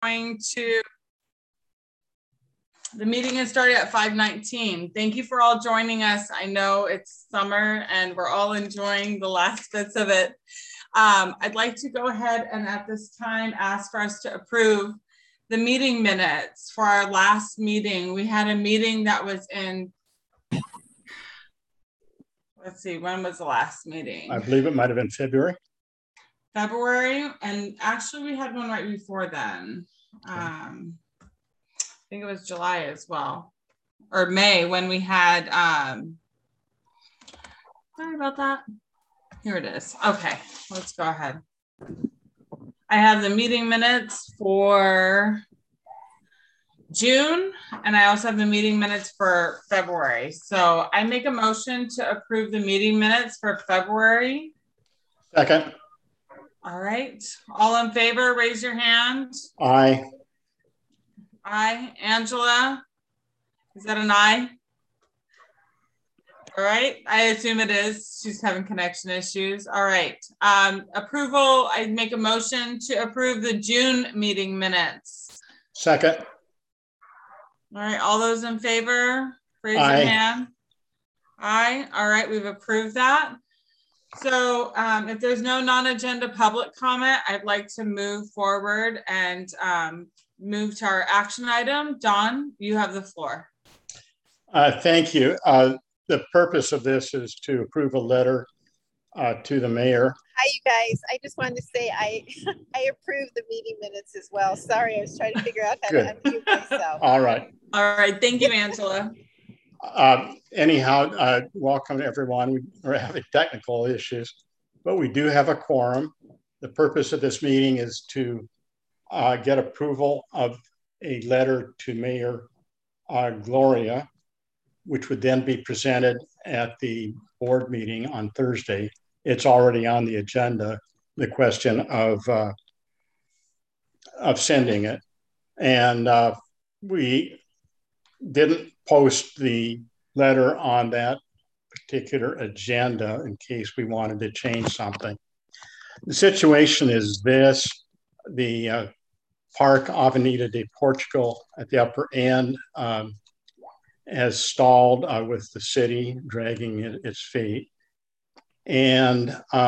going to, the meeting is starting at 5:19. Thank you for all joining us. I know it's summer and we're all enjoying the last bits of it. I'd like to go ahead and at this time ask for us to approve the meeting minutes for our last meeting. We had a meeting that was in, let's see, when was the last meeting? I believe it might have been February. February, and actually we had one right before then. I think it was July as well, or May, when we had, sorry about that. Here it is. Okay, let's go ahead. I have the meeting minutes for June, and I also have the meeting minutes for February. So I make a motion to approve the meeting minutes for February. Second. All right. All in favor, raise your hand. Aye. Aye. Angela, is that an aye? All right. I assume it is. She's having connection issues. All right. Approval. I make a motion to approve the June meeting minutes. Second. All right. All those in favor, raise Aye. your hand. Aye. All right. We've approved that. So if there's no non-agenda public comment, I'd like to move forward and move to our action item. Dawn, you have the floor. Thank you. The purpose of this is to approve a letter to the mayor. Hi, you guys. I just wanted to say I approve the meeting minutes as well. Sorry, I was trying to figure out how to unmute myself. All right. All right. Thank you, Angela. Anyhow, welcome everyone. We're having technical issues, but we do have a quorum. The purpose of this meeting is to get approval of a letter to Mayor Gloria, which would then be presented at the board meeting on Thursday. It's already on the agenda, the question of sending it. And we didn't post the letter on that particular agenda in case we wanted to change something. The situation is this: the Park Avenida de Portugal at the upper end has stalled with the city dragging its feet. And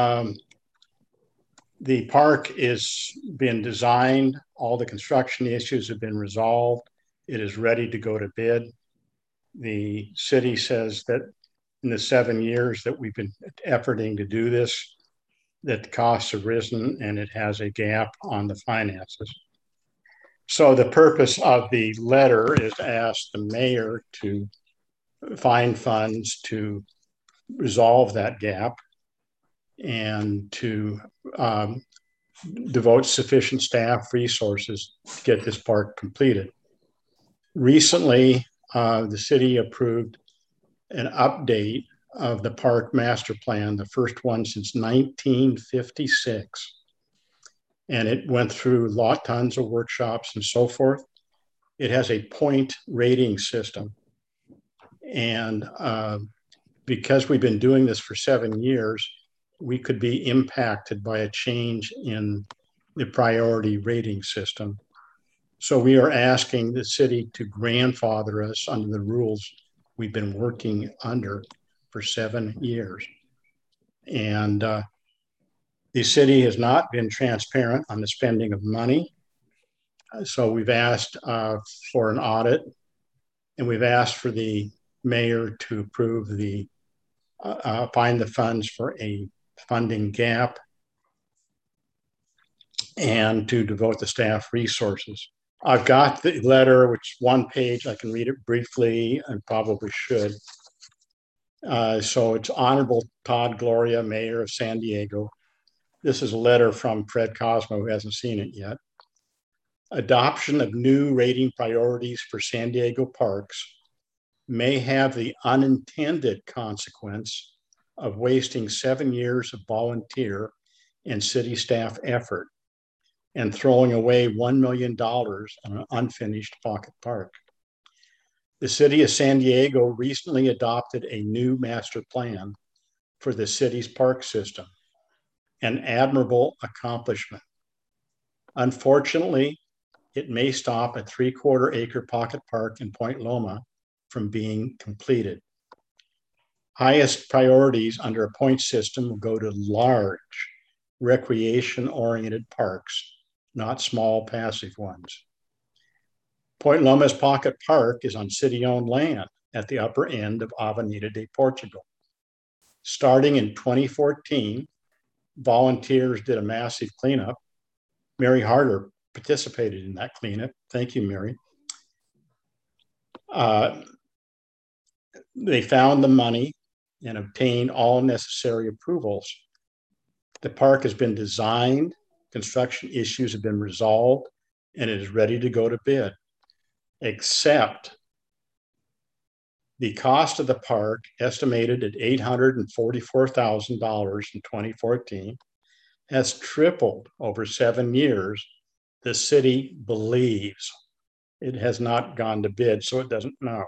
the park is been designed, all the construction issues have been resolved. It is ready to go to bid. The city says that in the 7 years that we've been efforting to do this, that the costs have risen and it has a gap on the finances. So the purpose of the letter is to ask the mayor to find funds to resolve that gap and to devote sufficient staff resources to get this park completed. Recently, the city approved an update of the park master plan, the first one since 1956. And it went through tons of workshops and so forth. It has a point rating system. And because we've been doing this for 7 years, we could be impacted by a change in the priority rating system. So we are asking the city to grandfather us under the rules we've been working under for 7 years. And the city has not been transparent on the spending of money. So we've asked for an audit, and we've asked for the mayor to approve find the funds for a funding gap and to devote the staff resources. I've got the letter, which is 1 page. I can read it briefly and probably should. So it's Honorable Todd Gloria, Mayor of San Diego. This is a letter from Fred Cosmo, who hasn't seen it yet. Adoption of new rating priorities for San Diego parks may have the unintended consequence of wasting 7 years of volunteer and city staff effort and throwing away $1 million on an unfinished pocket park. The city of San Diego recently adopted a new master plan for the city's park system, an admirable accomplishment. Unfortunately, it may stop a 3/4 acre pocket park in Point Loma from being completed. Highest priorities under a point system will go to large recreation-oriented parks, not small passive ones. Point Loma's pocket park is on city-owned land at the upper end of Avenida de Portugal. Starting in 2014, volunteers did a massive cleanup. Mary Harder participated in that cleanup. Thank you, Mary. They found the money and obtained all necessary approvals. The park has been designed, construction issues have been resolved, and it is ready to go to bid, except the cost of the park, estimated at $844,000 in 2014, has tripled over 7 years. The city believes it has not gone to bid, so it doesn't know.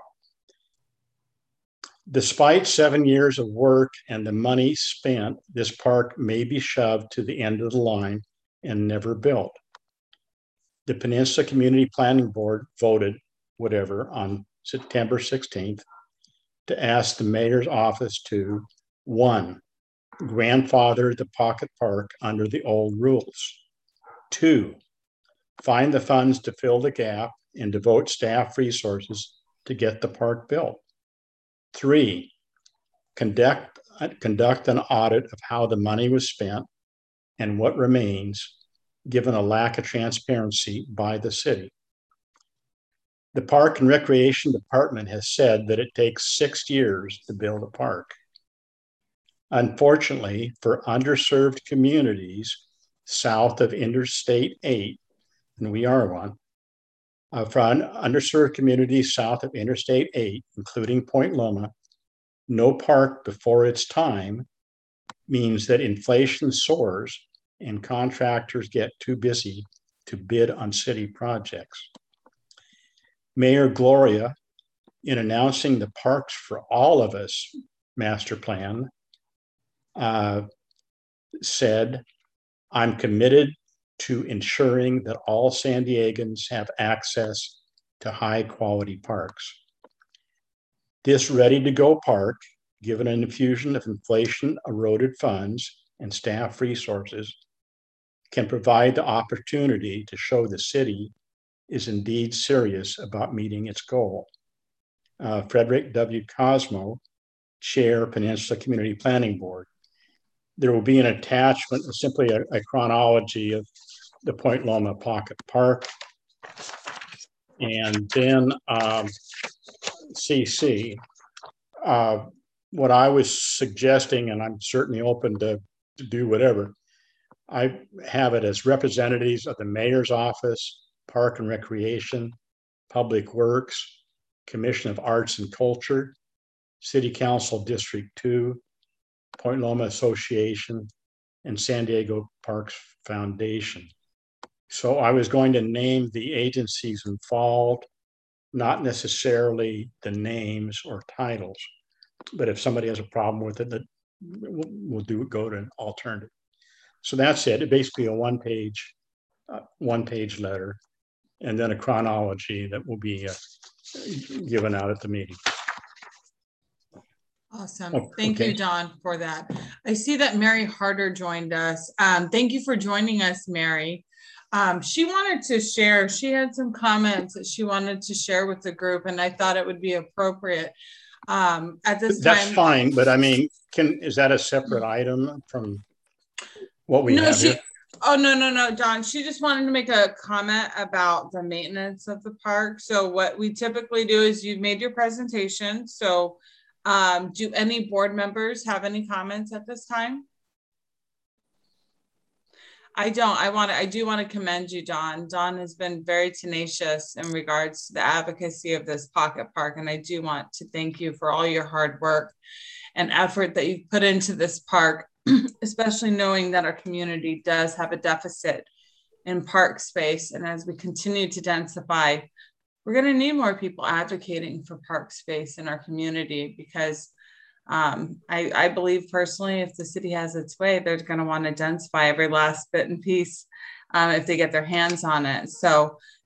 Despite 7 years of work and the money spent, this park may be shoved to the end of the line and never built. The Peninsula Community Planning Board voted, on September 16th, to ask the mayor's office to, 1, grandfather the pocket park under the old rules. 2, find the funds to fill the gap and devote staff resources to get the park built. 3, conduct an audit of how the money was spent and what remains, given a lack of transparency by the city. The Park and Recreation Department has said that it takes 6 years to build a park. Unfortunately, for underserved communities south of Interstate 8, and we are one, for underserved communities south of Interstate 8, including Point Loma, no park before its time means that inflation soars and contractors get too busy to bid on city projects. Mayor Gloria, in announcing the Parks for All of Us master plan, said, "I'm committed to ensuring that all San Diegans have access to high quality parks." This ready-to-go park, given an infusion of inflation-eroded funds and staff resources, can provide the opportunity to show the city is indeed serious about meeting its goal. Frederick W. Cosmo, Chair, Peninsula Community Planning Board. There will be an attachment, simply a chronology of the Point Loma Pocket Park. And then CC. What I was suggesting, and I'm certainly open to do whatever, I have it as representatives of the mayor's office, Park and Recreation, Public Works, Commission of Arts and Culture, City Council District 2, Point Loma Association, and San Diego Parks Foundation. So I was going to name the agencies involved, not necessarily the names or titles, but if somebody has a problem with it, we'll go to an alternative. So that's it. It's basically a one-page letter, and then a chronology that will be given out at the meeting. Awesome. Thank you, Don, for that. I see that Mary Harder joined us. Thank you for joining us, Mary. She wanted to share, she had some comments that she wanted to share with the group, and I thought it would be appropriate at this time. That's fine, but I mean, is that a separate item from what we have here? Oh, no, Don. She just wanted to make a comment about the maintenance of the park. So what we typically do is you've made your presentation. So do any board members have any comments at this time? I don't. I do want to commend you, Don. Don has been very tenacious in regards to the advocacy of this pocket park. And I do want to thank you for all your hard work and effort that you've put into this park, especially knowing that our community does have a deficit in park space. And as we continue to densify, we're going to need more people advocating for park space in our community, because I believe personally, if the city has its way, they're going to want to densify every last bit and piece if they get their hands on it. So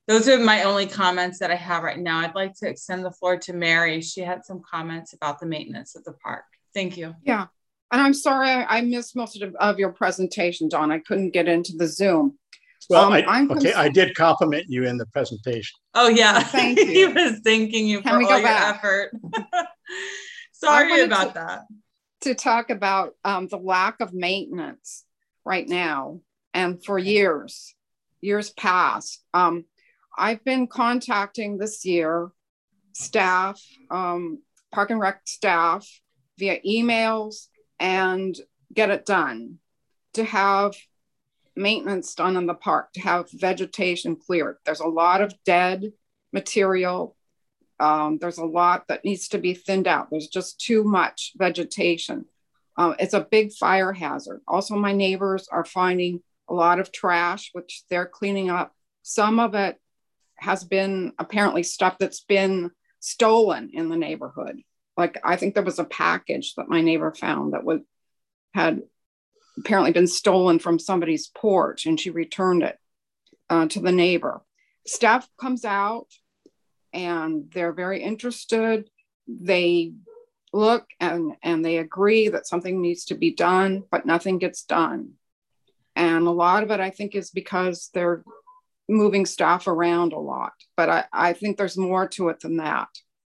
those are my only comments that I have right now. I'd like to extend the floor to Mary. She had some comments about the maintenance of the park. Thank you. Yeah. And I'm sorry I missed most of your presentation, Dawn. I couldn't get into the Zoom. Well, I did compliment you in the presentation. Oh, yeah. Oh, thank you. He was thanking you for all your effort. Sorry about that. To talk about the lack of maintenance right now and for years past. I've been contacting this year staff, Park and Rec staff via emails and get it done, to have maintenance done in the park, to have vegetation cleared. There's a lot of dead material. There's a lot that needs to be thinned out. There's just too much vegetation. It's a big fire hazard. Also, my neighbors are finding a lot of trash, which they're cleaning up. Some of it has been apparently stuff that's been stolen in the neighborhood. Like, I think there was a package that my neighbor found that had apparently been stolen from somebody's porch, and she returned it to the neighbor. Staff comes out and they're very interested. They look and they agree that something needs to be done, but nothing gets done. And a lot of it, I think, is because they're moving staff around a lot. But I think there's more to it than that.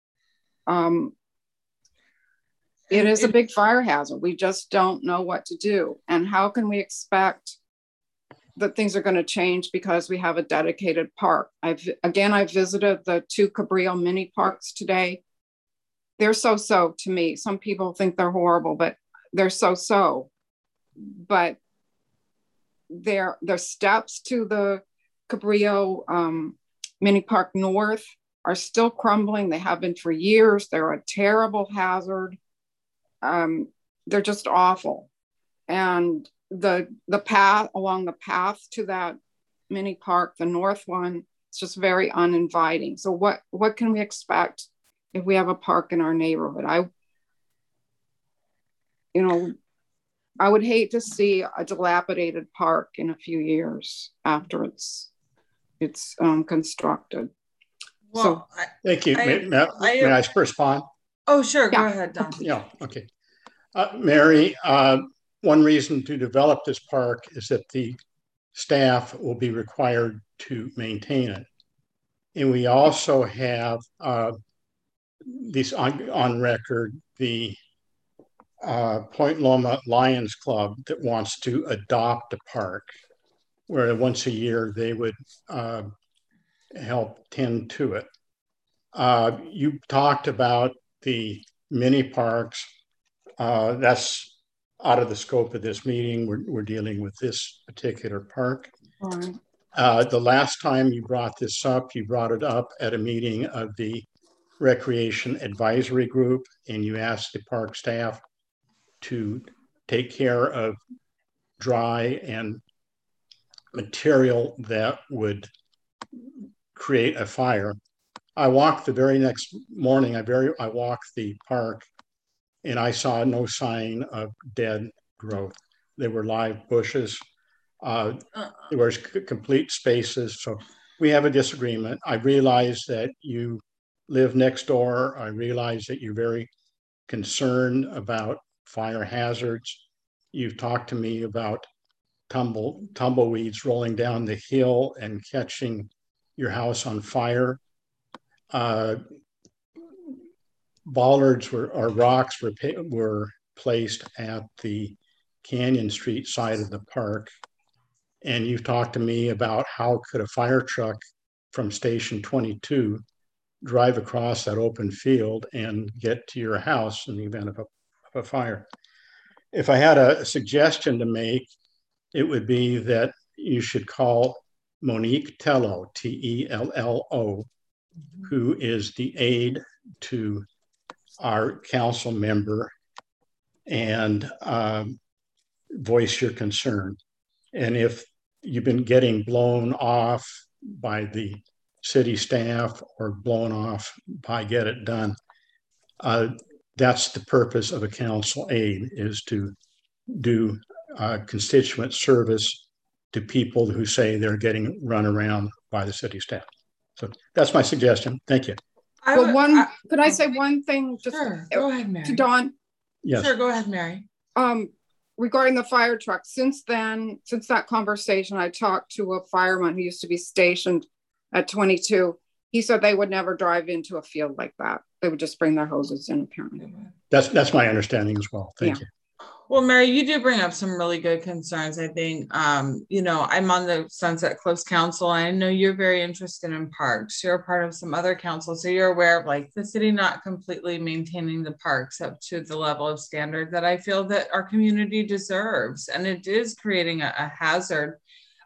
It is a big fire hazard. We just don't know what to do. And how can we expect that things are going to change because we have a dedicated park? I visited the 2 Cabrillo mini parks today. They're so-so to me. Some people think they're horrible, but they're so-so. But their steps to the Cabrillo Mini Park North are still crumbling. They have been for years. They're a terrible hazard. They're just awful. And the path along the path to that mini park, the north one, it's just very uninviting. So what can we expect if we have a park in our neighborhood? I would hate to see a dilapidated park in a few years after it's constructed. Well, so thank you. May I respond? Oh, sure. Yeah. Go ahead, Don. Yeah. Okay. Mary, one reason to develop this park is that the staff will be required to maintain it. And we also have this on record, the Point Loma Lions Club that wants to adopt a park, where once a year they would help tend to it. You talked about the mini parks. That's out of the scope of this meeting. We're dealing with this particular park. Right. The last time you brought this up, you brought it up at a meeting of the Recreation Advisory Group, and you asked the park staff to take care of dry and material that would create a fire. I walked the very next morning, I walked the park, and I saw no sign of dead growth. They were live bushes. There were complete spaces. So we have a disagreement. I realize that you live next door. I realize that you're very concerned about fire hazards. You've talked to me about tumbleweeds rolling down the hill and catching your house on fire. Bollards or rocks were placed at the Canyon Street side of the park. And you've talked to me about how could a fire truck from Station 22 drive across that open field and get to your house in the event of a fire. If I had a suggestion to make, it would be that you should call Monique Tello, Tello, who is the aide to our council member, and voice your concern. And if you've been getting blown off by the city staff or blown off by Get It Done, that's the purpose of a council aide, is to do constituent service to people who say they're getting run around by the city staff. So that's my suggestion. Thank you. Could I say one thing just sure, go ahead, Mary. to Dawn? Yes. Sure, go ahead, Mary. Regarding the fire truck, since that conversation, I talked to a fireman who used to be stationed at 22. He said they would never drive into a field like that. They would just bring their hoses in, apparently. That's my understanding as well. Thank you. Well, Mary, you do bring up some really good concerns. I think, you know, I'm on the Sunset Cliffs Council. I know you're very interested in parks. You're a part of some other councils, so you're aware of like the city not completely maintaining the parks up to the level of standard that I feel that our community deserves. And it is creating a hazard.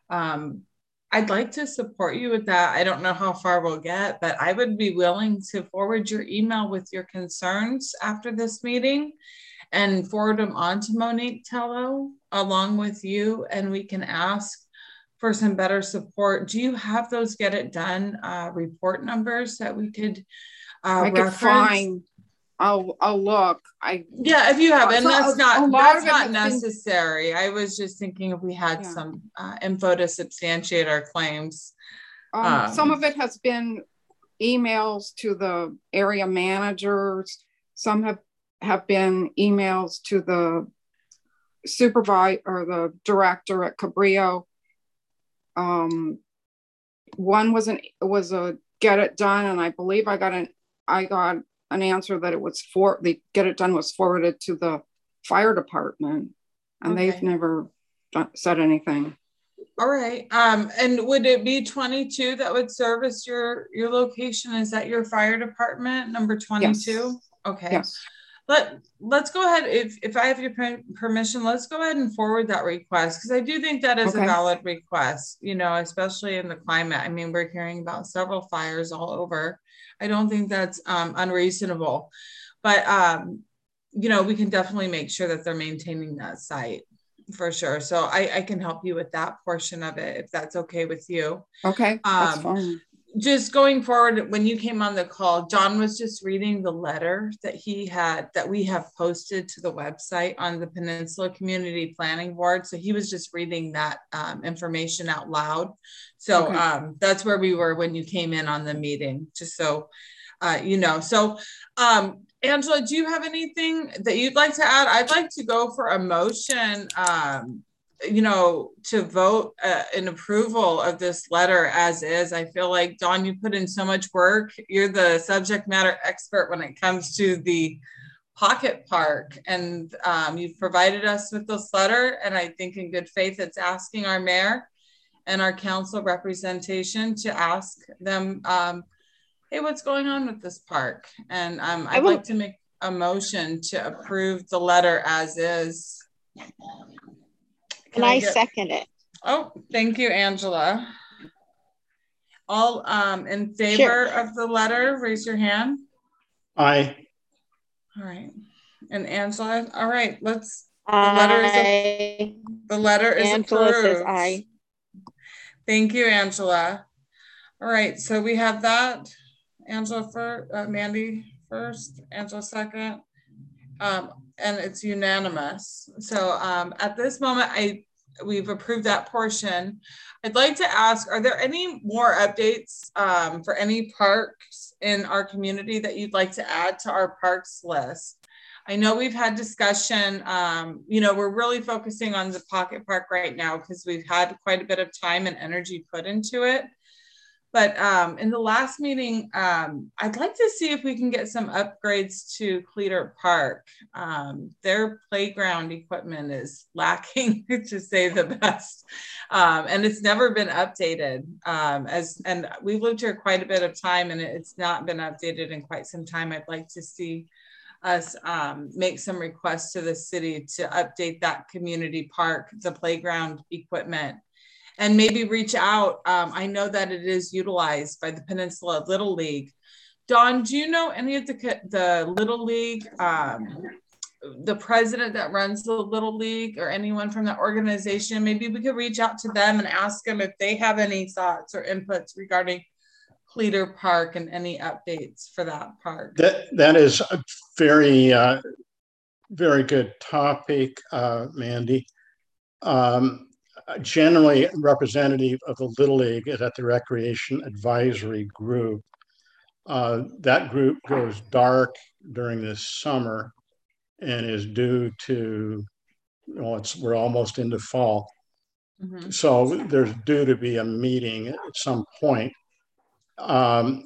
I'd like to support you with that. I don't know how far we'll get, but I would be willing to forward your email with your concerns after this meeting and forward them on to Monique Tello along with you, and we can ask for some better support. Do you have those Get It Done report numbers that we could I could find? I'll look. Yeah, if you have, and that's not necessary. I was just thinking if we had some info to substantiate our claims. Some of it has been emails to the area managers. Some have been emails to the supervisor or the director at Cabrillo. One was a Get It Done, and I believe I got an answer that it was the Get It Done was forwarded to the fire department, and they've never said anything. All right. And would it be 22 that would service your location? Is that your fire department, number 22? Yes. Okay. Yes. Let's go ahead. If I have your permission, let's go ahead and forward that request, because I do think that is a valid request, you know, especially in the climate. I mean, we're hearing about several fires all over. I don't think that's unreasonable, but, you know, we can definitely make sure that they're maintaining that site for sure. So I can help you with that portion of it, if that's okay with you. Okay, that's fine. Just going forward, when you came on the call, John was just reading the letter that we have posted to the website on the Peninsula Community Planning Board. So he was just reading that information out loud. So that's where we were when you came in on the meeting, just so you know. So Angela, do you have anything that you'd like to add? I'd like to go for a motion, you know, to vote in approval of this letter as is. I feel like, Dawn, you put in so much work. You're the subject matter expert when it comes to the Pocket Park, and you've provided us with this letter, and I think in good faith it's asking our mayor and our council representation to ask them, hey, what's going on with this park? And I'd like to make a motion to approve the letter as is. And I second it. Oh, thank you, Angela. All in favor of the letter, raise your hand. Aye. All right. And Angela, all right, let's, the letter is Angela approved. says aye. Thank you, Angela. All right, so we have that. Angela first, Mandy first, Angela second. And it's unanimous. So at this moment, we've approved that portion. I'd like to ask, are there any more updates for any parks in our community that you'd like to add to our parks list? I know we've had discussion, you know, we're really focusing on the Pocket Park right now because we've had quite a bit of time and energy put into it. But in the last meeting, I'd like to see if we can get some upgrades to Cleator Park. Their playground equipment is lacking, to say the best, and it's never been updated. And we've lived here quite a bit of time, and it's not been updated in quite some time. I'd like to see us make some requests to the city to update that community park, the playground equipment, and maybe reach out. I know that it is utilized by the Peninsula Little League. Dawn, do you know any of the Little League, the president that runs the Little League, or anyone from that organization? Maybe we could reach out to them and ask them if they have any thoughts or inputs regarding Cleator Park and any updates for that park. That is a very, very good topic, Mandy. generally representative of the Little League is at the Recreation Advisory Group. That group goes dark during the summer and is due to, we're almost into fall. Mm-hmm. So there's due to be a meeting at some point. And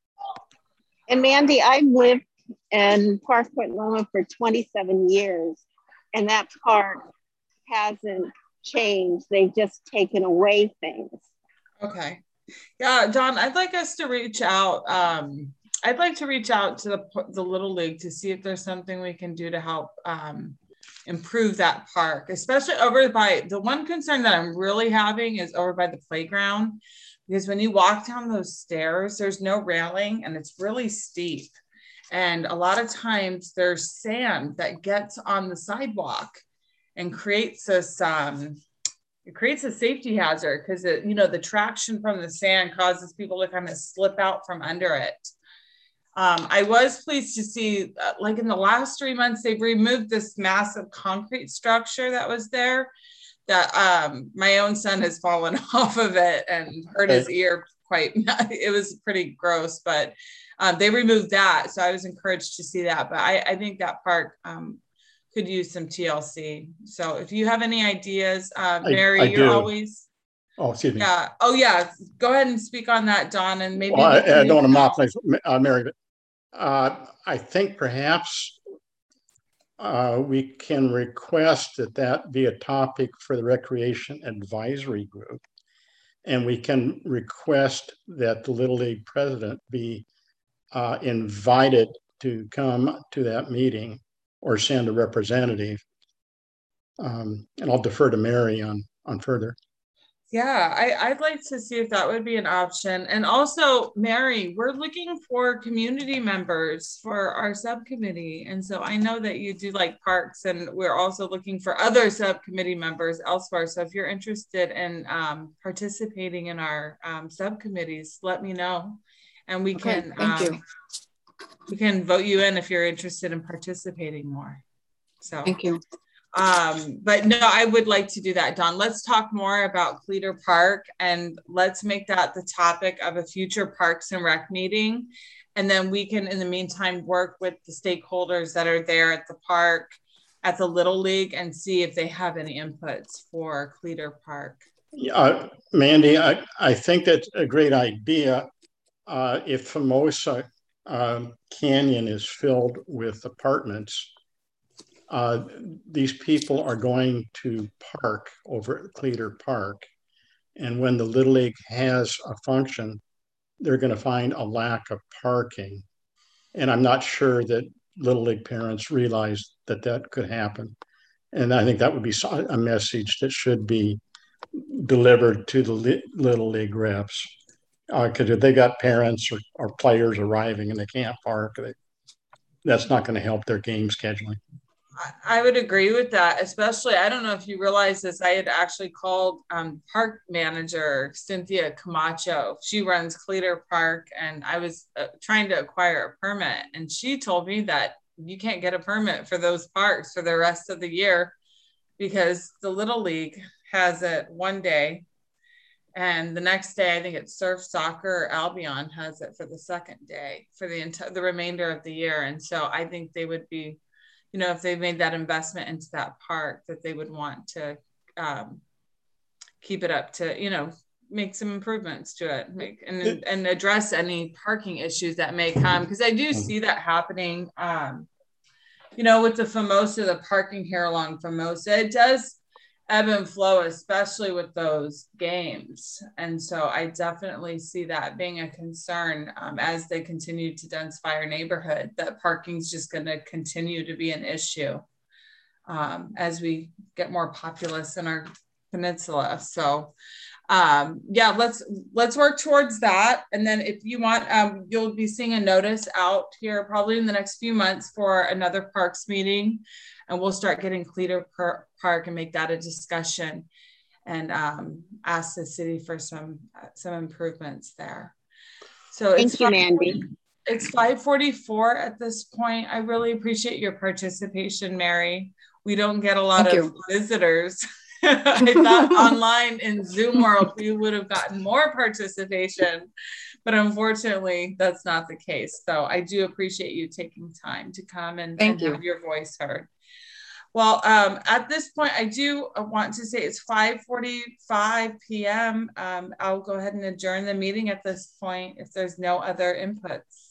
Mandy, I've lived in Park Point Loma for 27 years, and that park hasn't changed. They've just taken away things. Okay. Yeah, Dawn, I'd like us to reach out. I'd like to reach out to the Little League to see if there's something we can do to help improve that park, especially over by, the one concern that I'm really having is over by the playground, because when you walk down those stairs, there's no railing and it's really steep. And a lot of times there's sand that gets on the sidewalk and creates this, it creates a safety hazard because the traction from the sand causes people to kind of slip out from under it. I was pleased to see, like in the last 3 months, they've removed this massive concrete structure that was there that my own son has fallen off of it and hurt his ear quite, it was pretty gross, but they removed that. So I was encouraged to see that, but I think that park could use some TLC. So if you have any ideas, Mary, you're always. Oh, excuse me. Yeah. Oh, yeah. Go ahead and speak on that, Don, and maybe. Well, I don't want to monopolize Mary, but I think perhaps we can request that be a topic for the Recreation Advisory Group, and we can request that the Little League president be invited to come to that meeting or send a representative. And I'll defer to Mary on further. Yeah, I'd like to see if that would be an option. And also, Mary, we're looking for community members for our subcommittee. And so I know that you do like parks, and we're also looking for other subcommittee members elsewhere. So if you're interested in participating in our subcommittees, let me know. And we can we can vote you in if you're interested in participating more. So thank you. But no, I would like to do that, Dawn. Let's talk more about Cleator Park, and let's make that the topic of a future Parks and Rec meeting. And then we can, in the meantime, work with the stakeholders that are there at the park, at the Little League, and see if they have any inputs for Cleator Park. Mandy, I think that's a great idea. If Formosa Canyon is filled with apartments, these people are going to park over at Cleator Park. And when the Little League has a function, they're going to find a lack of parking. And I'm not sure that Little League parents realize that that could happen. And I think that would be a message that should be delivered to the Little League reps. Because if they got parents or players arriving and they can't park, that's not going to help their game scheduling. I would agree with that, especially, I don't know if you realize this, I had actually called park manager Cynthia Camacho. She runs Cleator Park, and I was trying to acquire a permit, and she told me that you can't get a permit for those parks for the rest of the year because the Little League has it one day, and the next day, I think it's Surf Soccer or Albion has it for the second day for the remainder of the year. And so I think they would be, if they made that investment into that park, that they would want to keep it up to, make some improvements to it, and address any parking issues that may come. Because I do see that happening, with the Formosa, the parking here along Formosa, it does ebb and flow, especially with those games. And so I definitely see that being a concern as they continue to densify our neighborhood, that parking is just going to continue to be an issue as we get more populous in our peninsula. So let's work towards that. And then if you want, you'll be seeing a notice out here probably in the next few months for another parks meeting. And we'll start getting Cleator Park and make that a discussion, and ask the city for some improvements there. So thank you, Mandy. It's 5:44 at this point. I really appreciate your participation, Mary. We don't get a lot of visitors I thought online in Zoom world, we would have gotten more participation, but unfortunately that's not the case. So I do appreciate you taking time to come and have your voice heard. Well, at this point, I do want to say it's 5:45 p.m. I'll go ahead and adjourn the meeting at this point if there's no other inputs.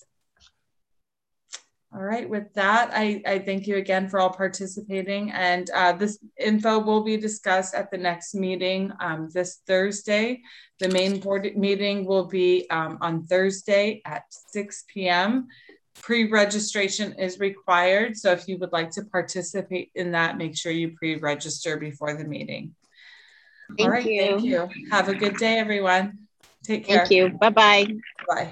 All right, with that, I thank you again for all participating, and this info will be discussed at the next meeting this Thursday. The main board meeting will be on Thursday at 6 p.m. Pre-registration is required, so if you would like to participate in that, make sure you pre-register before the meeting. All right, thank you. Have a good day, everyone. Take care. Thank you. Bye-bye. Bye.